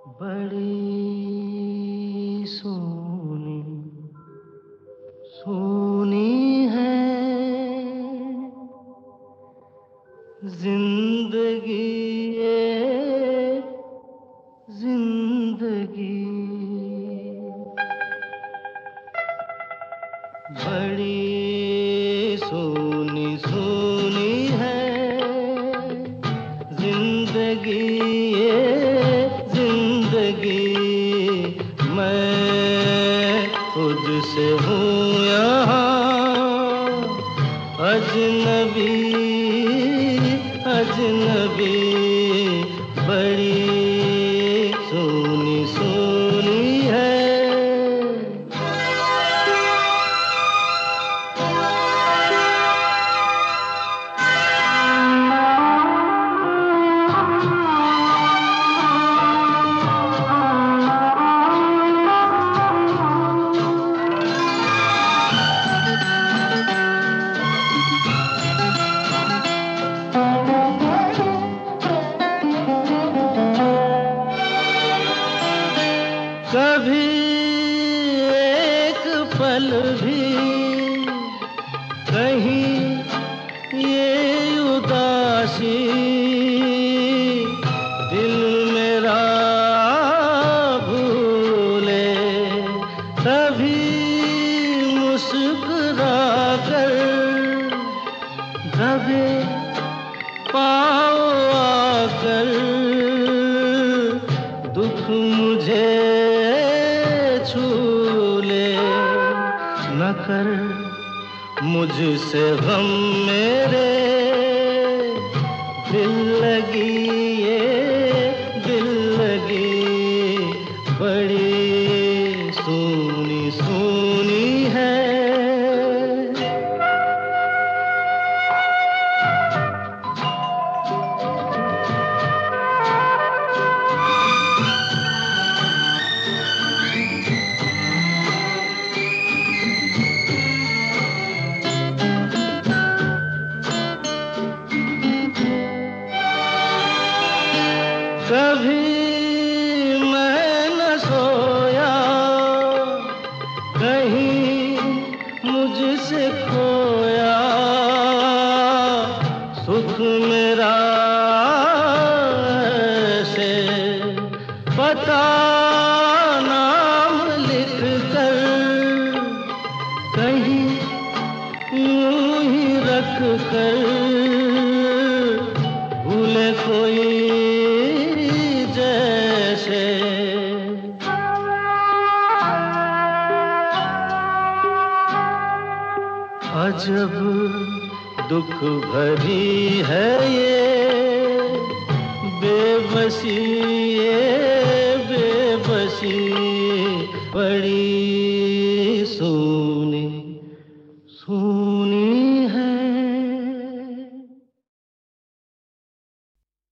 बड़ी सोनी सोनी है जिंदगी ये जिंदगी। बड़ी सोनी सोनी है जिंदगी ये जिंदगी। मैं खुद से हूँ यहाँ अजनबी अजनबी। बड़ी सोनी सोनी है। कभी एक पल भी कहीं ये उदासी दिल मेरा भूले तभी मुस्कुरा कर दबे पाँव आकर दुख मुझे न कर मुझसे गम मेरे दिल लगी ये दिल लगी। बड़ी सोनी सोनी है। कभी मैं न सोया कहीं मुझसे खोया सुख मेरा ऐसे पता नाम लिख कर कहीं यूं ही रख कर भूले कोई जैसे। अजब दुख भरी है ये बेबसी ये बेबसी। बड़ी